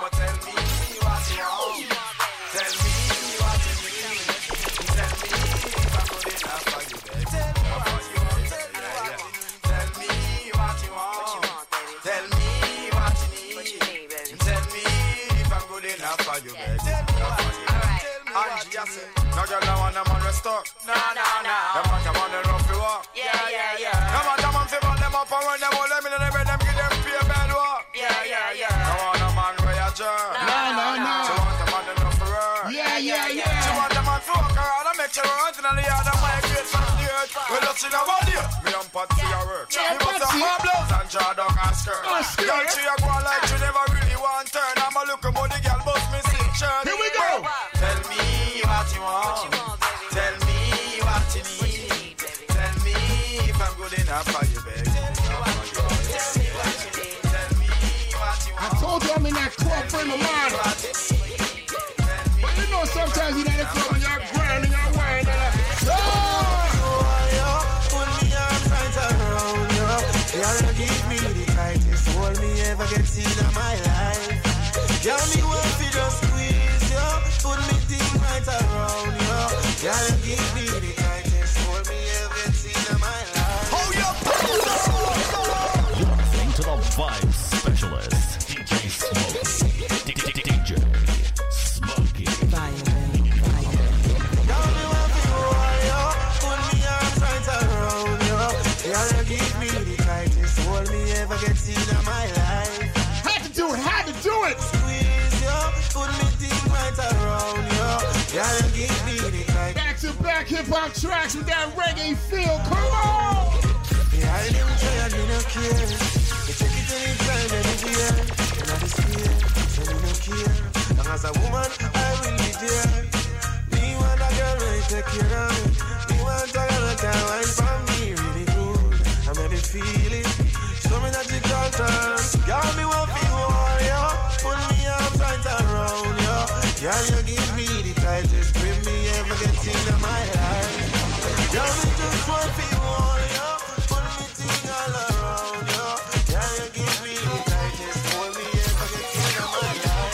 No girl, no one, I'm on the stock. No. Them man come on the rough to walk. Yeah. Come on, fi run them up and run them all. Let me give them pay a bad walk. Yeah. No one, a man where you jerk. No. She want the man enough for her. Yeah. She want the man to walk around and make sure her hunting on the yard and migrate from the earth. Well, that's in a body. Me and Patsy a work. Me must have my blouse and jaw dog and skirt. Girl, she a go on like she never really want turn. I'm a look about the girl, bust me silk shirt. Here we go. Tell me what you want. Tell me what you need. Tell me if I'm good enough for you, baby. I told you I'm in that club frame of mind. But you know sometimes you in the club and you're grinding, you're whining. Put me arms right around you. Y'all give me the tightest hold me ever get seen in my life. Y'all me want to just squeeze you. Put me thing right around you. Y'all give me the tightest hold me ever get seen in my life. Hold your You're listening to the Vibe Specialist, DJ Smokey. DJ Smokey. Y'all me want to hold you. Put me arms right around you. Y'all give me the tightest hold me ever get seen in my life. Had to do it. Squeeze you. Put me thing right around you. Y'all give me the tightest. Back-to-back hip-hop tracks with that reggae feel. Come on. Yeah, I never try and me no care. You take it anytime, anywhere. You're not scared, so me no care. Long as a woman, I will be there. Me want a girl when take care of me. Me want a girl that can wine for me really good. I make me feel it. Show me that you can't turn. Girl, me want to hold you. Put me arms right around you. Girl, you give me the tightest grip me ever get in my life. Girl, me just want to hold you. Put me thing all around you. Girl, you give me the tightest hold me ever get in my life.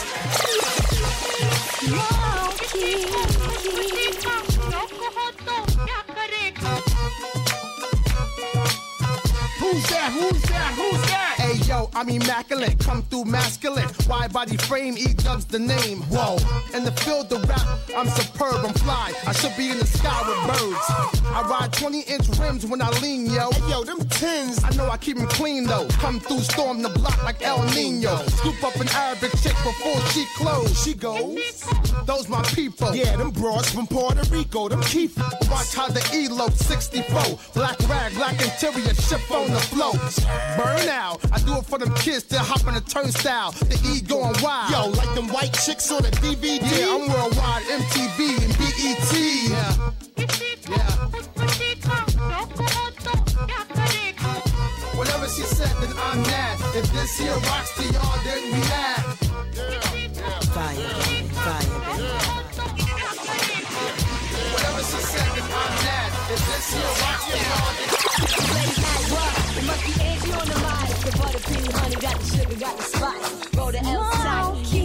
Who's that? Hey yo, I'm immaculate, come through masculine. Wide body frame, E-Dub's the name. Whoa, in the field of rap, I'm superb, I'm fly. I should be in the sky with birds. I ride 20-inch rims when I lean, yo. Hey yo, them tins, I know I keep them clean though. Come through, storm the block like El Nino. Scoop up an Arabic chick before she close. She goes, those my people. Yeah, them broads from Puerto Rico, them keep. Watch how the elope 64. Black rag, black interior, ship on the float. Burn out, I do it for them kids that hop on the turnstile. The E going wild. Yo, like them white chicks on the DVD. Yeah, I'm worldwide, MTV and BET. Yeah. Whatever she said, then I'm mad. If this here rocks to y'all, then we mad. Fire, baby. Whatever she said, then I'm mad. If this here rocks to y'all, then Late night rock, it must be Angie on the mic. The butter cream honey got the sugar, got the spice. Go to El Side,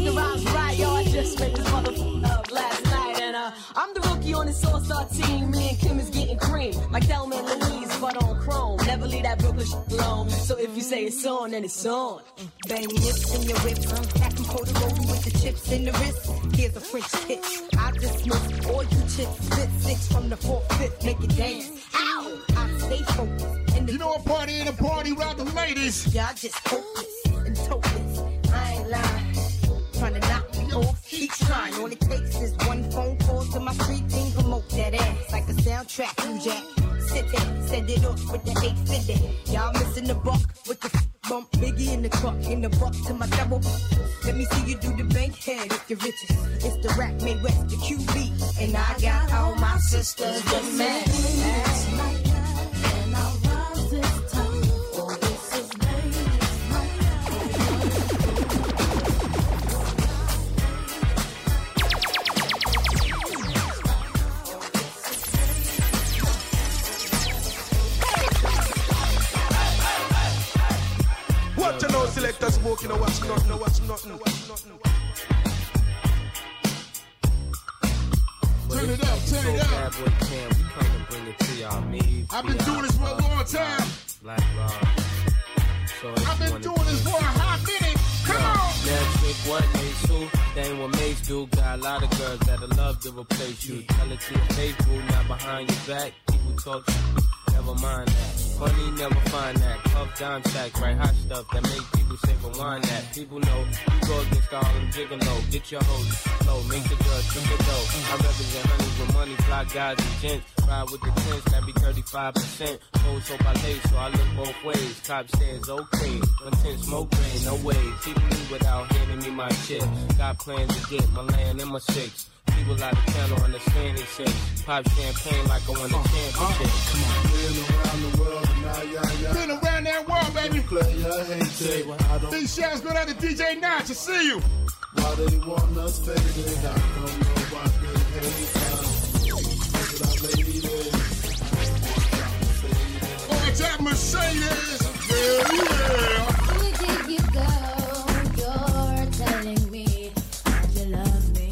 my team, me and Kim is getting cream. Like Thelma and Louise, but on chrome. Never leave that Brooklyn shit alone. So if you say it's on, then it's on. Bang nips in your whips. Back and pull the roll with the chips in the wrist. Here's a French kiss. I dismiss all you chicks. Spit 6 from the 4th, 5th. Make it dance. Ow! I stay focused. You know a party ain't a party without the ladies. Yeah, I just hopeless and topless. I ain't lying. Trying to knock me off, keep trying. All it takes is one phone call to my street team. Promote that ass like a soundtrack. You jack, sit there, send it off with the 850. Y'all missing the buck with the bump. Biggie in the truck, in the buck to my double. Let me see you do the bank head if you're riches. It's the Rack Made West, the QB. And I got all my sisters the man. What you know, selector smoking, no watch nothing, no watch nothing. Turn it up, turn it up. We come to bring it to y'all. Me, I've been doing this for a long time. Black Rob. I've been doing this for a hot minute. Come on. That trick what Mace do, that ain't what Mace do. Got a lot of girls that'll love to replace you. Tell it to your face, boo, not behind your back. People talk shit, never mind that. Funny, never find that. Puff dime sacks, right? Hot stuff that make people say rewind that. People know you go against all them gigolo. Get your hoes slow, make the girls drink the dough. I represent honeys with money, fly guys and gents. Ride with the tents, that be 35%. Hoes hope I lay, so I look both ways. Cop says okay, when 10 smoke rain, no way. Keep me without handing me my shit. Got plans to get my land and my 6. People out of town don't understand this shit. Pop champagne like I won the championship. Come on. Been around the world, Been around that world, baby. Big shouts go out to DJ Notch. I see you. Why they want us faded? I don't know why they hate us. Oh, it's that Mercedes. Yeah, yeah. Where did you go? You're telling me you love me.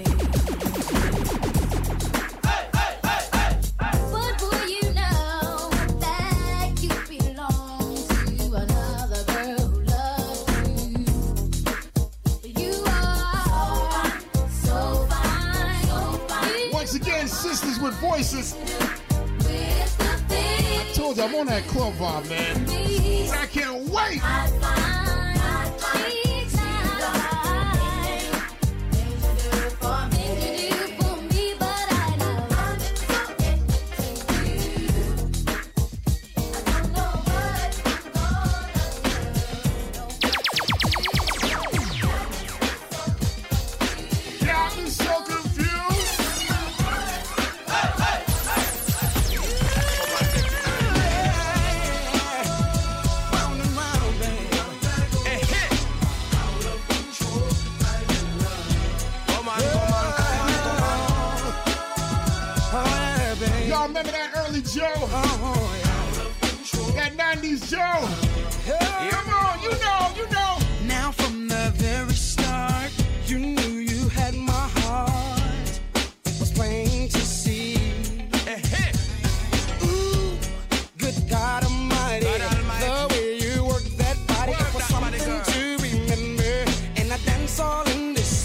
But boy, you know that you belong to another girl who loves you. You are so fine. Once again, sisters with voices. I told you I'm on that club vibe, man. I can't wait. Yeah, I've been so confused. Y'all remember that early Joe? That 90s Joe? Come on, you know. Now from the very start, you knew you had my heart. It was plain to see. Ooh, good God Almighty. The way you work that body, it was something to remember. And I dance all in this.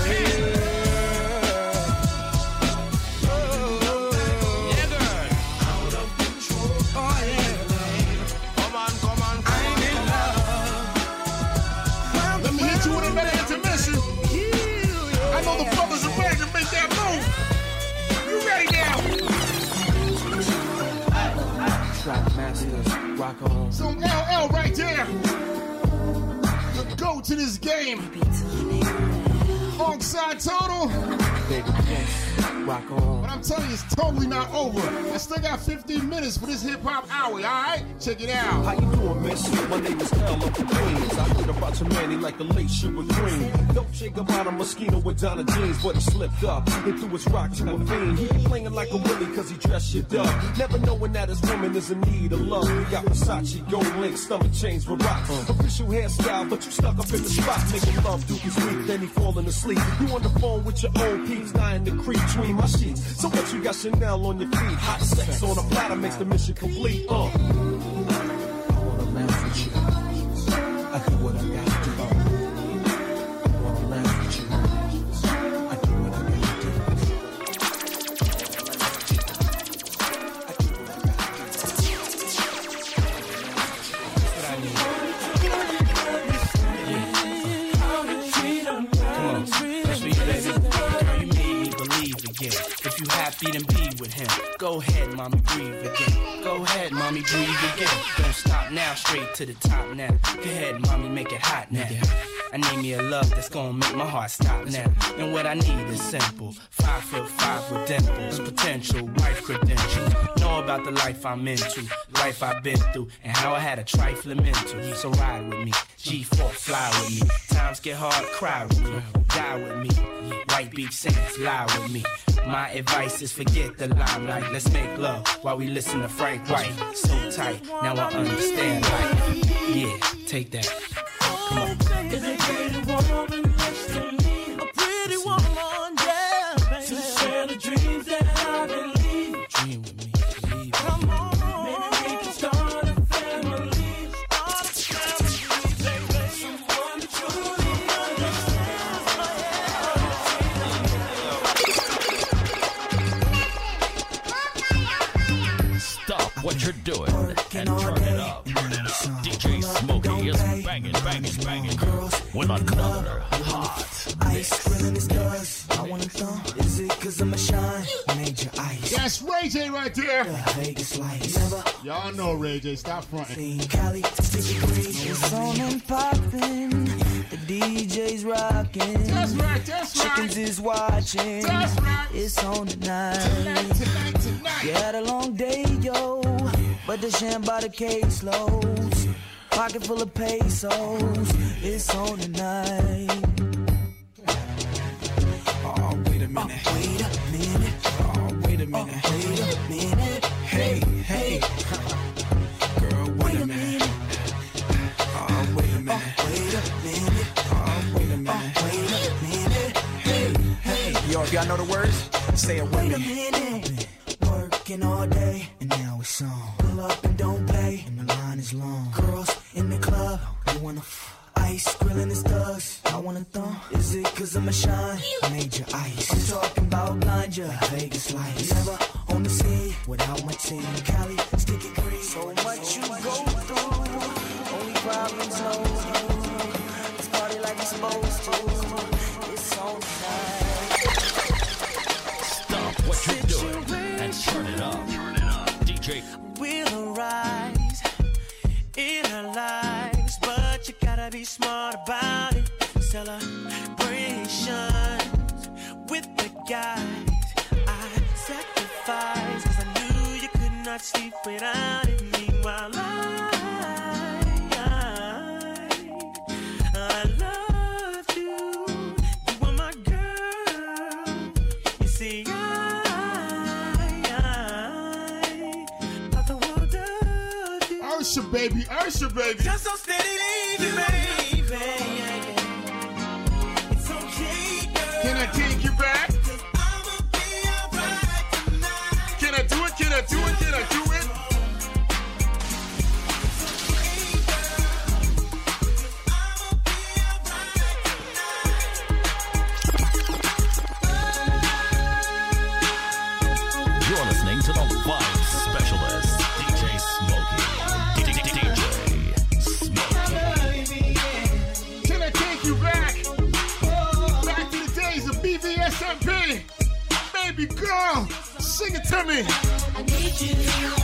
Rock on. Some LL right there. The GOAT to this game. Alongside Total. Baby, yes. Rock on. But I'm telling you, it's totally not over. I still got 15 minutes for this hip-hop hour, alright? Check it out. How you doing, miss? My name is L of the Queens. I heard about your man, he like a late sugar cream. Dolce Gabbana mosquito with Donna jeans, but he slipped up and threw his rock to a fiend. He playing like a willy cause he dressed you up. Never knowing that his woman is in need of love. We got Versace, gold link, stomach chains with rocks. Official hairstyle, but you stuck up in the spot. Making love, Duke is weak, then he falling asleep. You on the phone with your old peeps, dying to creep between clean my sheets. So what you got Chanel on your feet? Hot sex on a platter makes the mission complete. I wanna laugh with you. I do what I gotta do. I wanna laugh with you. I do what I gotta do. If you happy, then be with him. Go ahead, mommy, breathe again. Go ahead, mommy, breathe again. Don't stop now, straight to the top now. Go ahead, mommy, make it hot now. I need me a love that's gonna make my heart stop now. And what I need is simple. 5'5" with dimples, potential wife credentials. Know about the life I'm into, life I've been through, and how I had a trifling mental. So ride with me, G4, fly with me. Times get hard, cry with me, die with me. White Beach Sands, lie with me. My advice is forget the limelight. Let's make love while we listen to Frank White. So tight, now I understand life. Yeah, take that. Come on. Is a pretty woman next to me? A pretty woman, yeah, baby. To share the dreams that I believe. Dream with me, believe. Come on, maybe we can start a family. Start a family, baby. Someone to truly understand. Stop what you're doing and turn it up. DJ Smokey is banging with another hot ice grilling his dust. I wanna thump. Is it 'cause I'm a shine? Major ice. That's Ray J right there. Vegas lights. Y'all know Ray J. Stop fronting. Cali, it's on and popping. The DJ's rocking. That's right. Chickens is watching. That's right. It's on tonight. You had a long day, yo. But the sham by the caseloads. Pocket full of pesos. It's on tonight. Oh, wait a minute. Wait a minute. Oh, wait a minute. Wait a minute. Hey. Girl, wait a minute. Oh, wait a minute. Wait a minute. Oh, wait a minute. Wait a minute. Hey. Yo, if y'all know the words, say it with Wait a me. minute. Working all day, and now it's on. Pull up and don't pay, and the line is long. Girls in the club, they wanna ice grilling his thugs. I wanna thump. Is it 'cause I'm a shine? Major ice. I'm talking about blind ya, Vegas lights. Never on the scene without my team. Cali, sticky green. So much you go through. Only problems know you. This party like it's supposed to. It's on tonight. Stop what you're doing and turn it up. DJ We'll arise in our lives, but you gotta be smart about it. Celebrations with the guys. I sacrificed 'cause I knew you could not sleep without it. Meanwhile, I loved you. You were my girl. You see, Usher, baby. Just so steady, baby. It's okay, girl. Can I take you back? I'ma be alright tonight. Can I do it? Can I do it? Can I do it? You're listening to the Vibe Specialist, DJ Smokey. Can I take you back? Back to the days of BVSMP. Baby girl, sing it to me. I need you.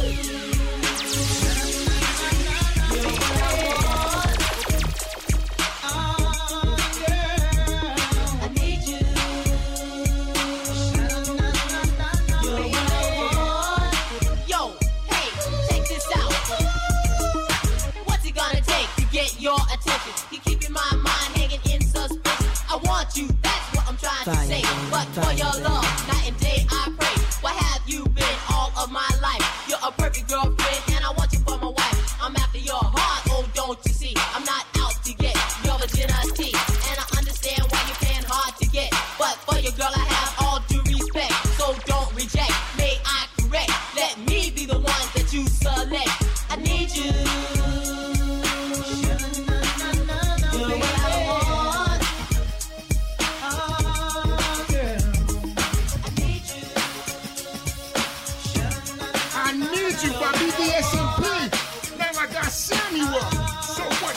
Your attention, you keeping my mind hanging in suspension. I want you, that's what I'm trying to say. But for your love, night and day I pray. Where have you been all of my life? You're a perfect girlfriend, and I want you for my wife. I'm after your heart, oh don't you see? I'm not out to get your virginity, and I understand why you're paying hard to get. But for your girl, I have all due respect. So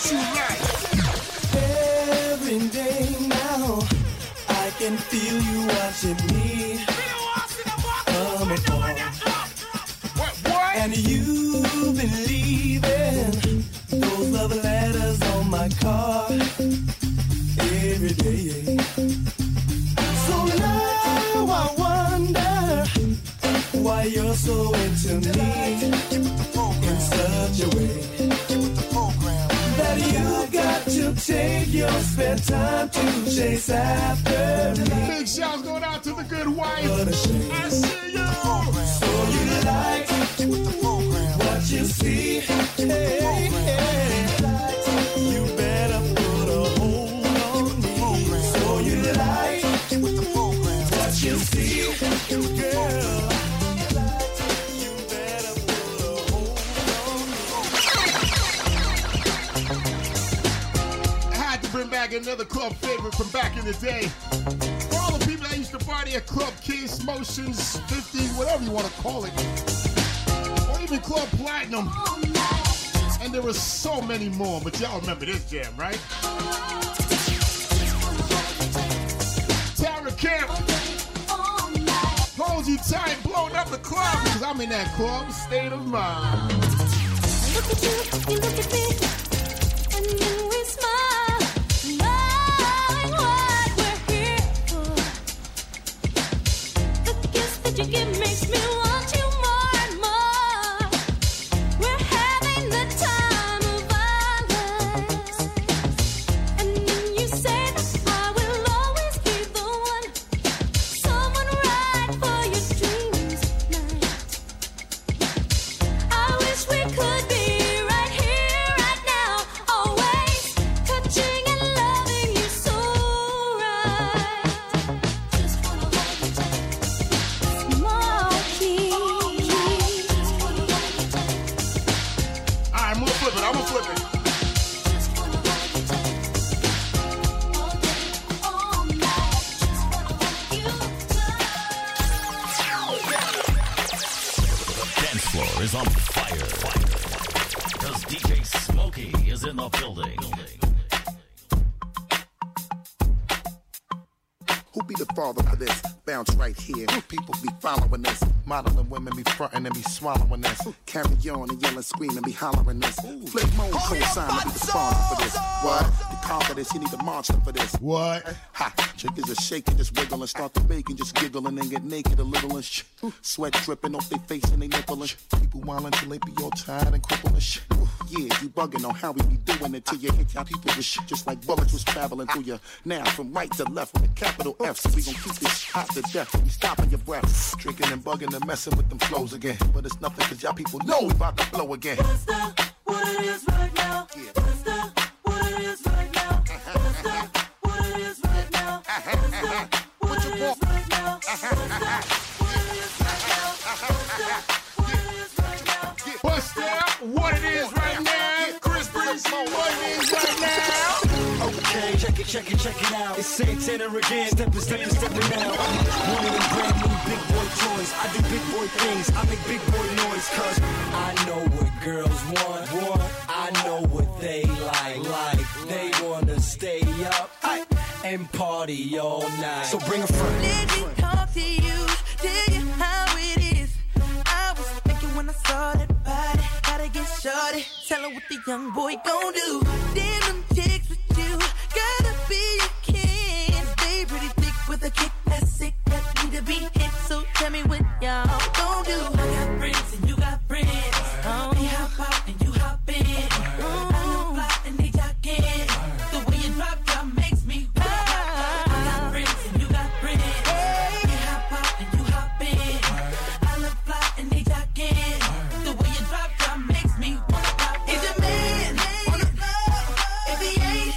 what you like. Every day now, I can feel you watching me. Come apart. What? And you've been leaving those love letters on my car every day. So now I wonder why you're so into me in such a way that you got to take your spare time to chase after me. Big shouts going out to the good wife. What a shame. I see you. So you like what you see. Hey, you better put a hold on me. So you like what you see, girl. Bring back another club favorite from back in the day. For all the people that used to party at Club Kiss, Motions, 50, whatever you want to call it. Or even Club Platinum. And there were so many more, but y'all remember this jam, right? Tara Camp. Hold you tight, blowing up the club. Because I'm in that club state of mind. Look at you look at me, and then we smile. You give makes me want you more and more. We're having the time of our lives. And then you say that I will always be the one, someone right for your dreams tonight. I wish we could be right here, right now, always touching and loving you so right. Just wanna hold you tight. I'm gonna flip it. The dance floor is on fire. Because DJ Smokey is in the building. Who be the father for this? Bounce right here. People be following this. Modeling women be fronting and be swallowing this. Carry on and yelling, screaming, be hollering this. Flip mode co-sign and be the sponsor for this. What? To conquer this, you need a monster for this. What? Ha! Chickens are shaking, just wiggle and start to bake and just giggle and then get naked a little and sweat dripping off their face and they nipple and people wildin' till they be all tired and crippled and shit. Yeah, you bugging on how we be doing it till you hit y'all people with shit just like bullets was traveling through you. Now from right to left with a capital F, so we gon' keep this hot to death. We stopping your breath, drinking and bugging and messing with them flows again. But it's nothing cause y'all people know we about to blow again. What's that? What it is right now? What's that? What it is right now? What's that? What it is right now? What's that? What it is right now? What's that? What it is right now? Chris Breezy, what it is right now? Okay, check it out. It's Santana again, stepping out. One of them brand new big boy toys. I do big boy things, I make big boy noise. Cause I know what girls want. I know what they like. They wanna stay up and party all night. So bring a friend. Let me talk to you, tell you how it is. I was thinking when I saw that body, gotta get shorty. Tell her what the young boy gon' do. Damn them chicks with you, gotta be a kid. They pretty thick with a kick that's sick, that need to be hit. So tell me what y'all gon' do. I got friends and you got friends. They hop out and you hop in. I look fly and they jockin'. The way you drop makes me I got friends and you got friends. They hop out and you hop in. I look fly and they jockin'. The way you drop makes me wanna pop. Is your man on the floor? If he ain't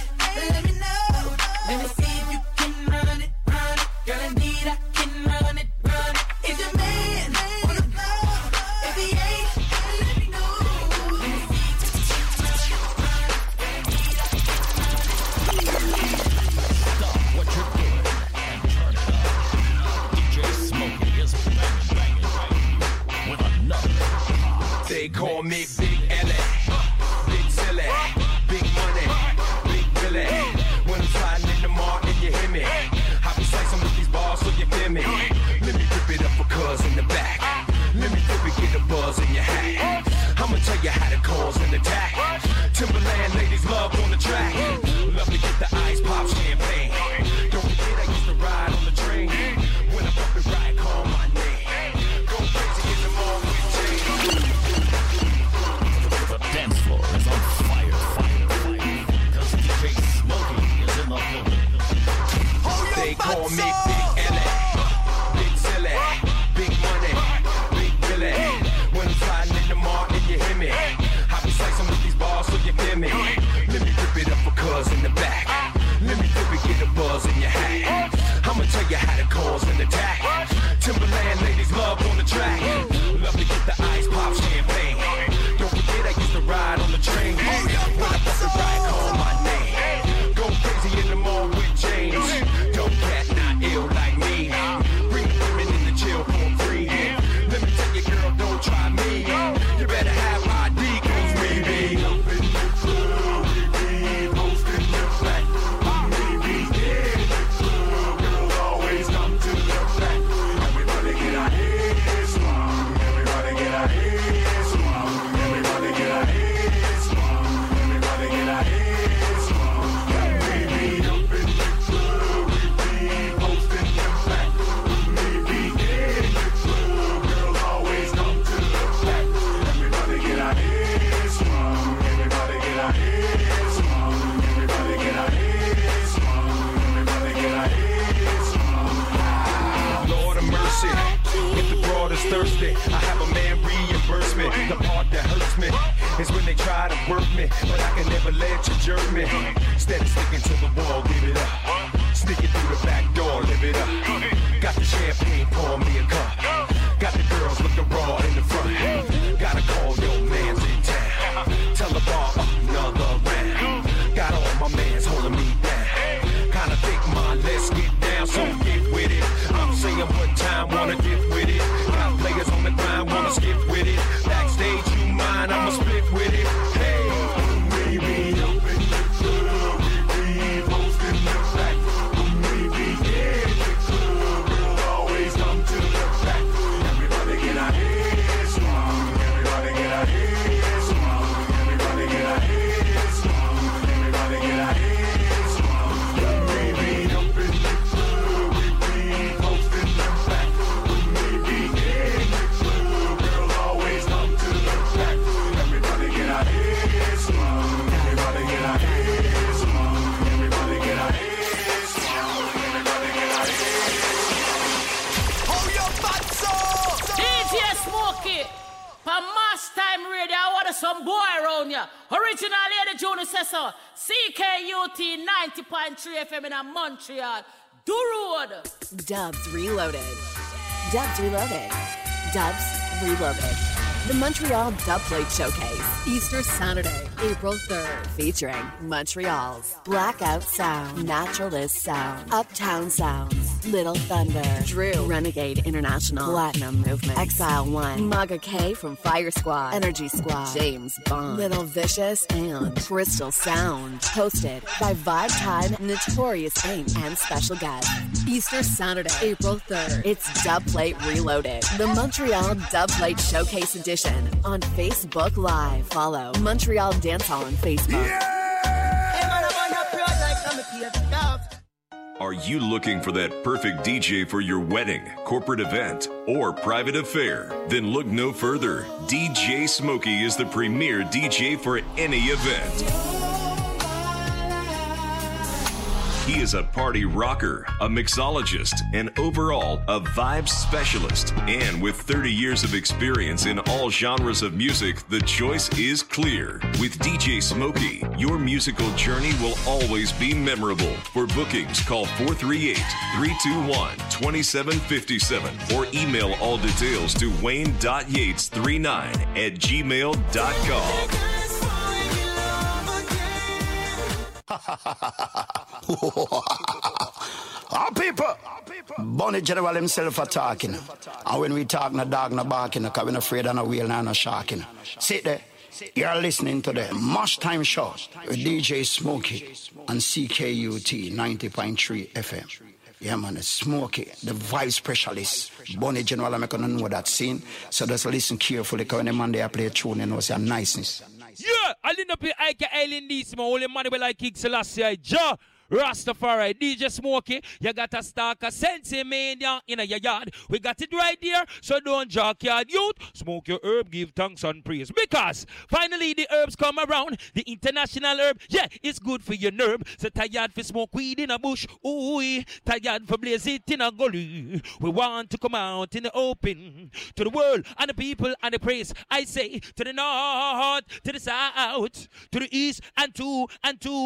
led to Germany. Instead of sticking to the wall, give it up. Sneaking through the back door, live it up. Got the champagne, pour me a cup. Got the girls looking raw in the front. Gotta call your mans in town. Tell the bar another round. Got all my mans holding me down. Kinda think, man, let's get down, so get with it. I'm saying one time, wanna get with it. Got players on the grind, wanna skip with it. Backstage, you mind, I'ma split with it. Hey, we be up in the club, we be posting the back. We be in the club, we'll always come to the back. Everybody get our heads strong. Everybody get our heads strong. Everybody get our heads strong. Everybody get our heads strong. We be up in the club, we be posting the back. We be in the club, we'll always come to the back. Everybody get our heads strong. Everybody get our heads strong. Everybody get our heads strong. Everybody get our heads strong. Hold your butts up! DJ Smokey, for Mass Time Radio, I want some boy around ya. Original Lady Junior says so. CKUT 90.3 FM in Montreal. Do road. Dubs Reloaded. Dubs Reloaded. Dubs Reloaded. The Montreal Dub Plate Showcase. Easter Saturday, April 3rd. Featuring Montreal's Blackout Sound, Naturalist Sound, Uptown Sounds, Little Thunder, Drew, Renegade International, Platinum Movement, Exile One, Maga K from Fire Squad, Energy Squad, James Bond, Little Vicious, and Crystal Sound. Hosted by Vibe Time, Notorious Inc., and special guests. Easter Saturday, April 3rd. It's Dub Plate Reloaded. The Montreal Dub Plate Showcase Edition on Facebook Live. Follow Montreal Dance Hall on Facebook. Are you looking for that perfect DJ for your wedding, corporate event, or private affair? Then look no further. DJ Smokey is the premier DJ for any event. He is a party rocker, a mixologist, and overall a vibe specialist. And with 30 years of experience in all genres of music, the choice is clear. With DJ Smokey, your musical journey will always be memorable. For bookings, call 438-321-2757 or email all details to wayne.yates39@gmail.com. Our people, Bonnie General himself are talking. And when we talk, no dog, no barking, because we're not afraid of no wheel, no sharking. Sit there. You're listening to the Mash Time Show with DJ Smokey on CKUT 90.3 FM. Yeah, man, it's Smokey, the vibe specialist. Bonnie General, I'm going to know that scene. So just listen carefully, because when the man they play a tune, you know, it's a niceness. Yeah, I didn't know Ike Island this, my only man will like King Selassie, Ja. Rastafari, DJ Smokey, you got a stock of Sensei Mania in your yard. We got it right there, so don't jock yard youth. Smoke your herb, give thanks and praise. Because finally the herbs come around, the international herb, yeah, it's good for your nerve. So tired for smoke weed in a bush, ooh, tired for blaze it in a gully. We want to come out in the open, to the world and the people and the praise. I say, to the north, to the south, to the east and to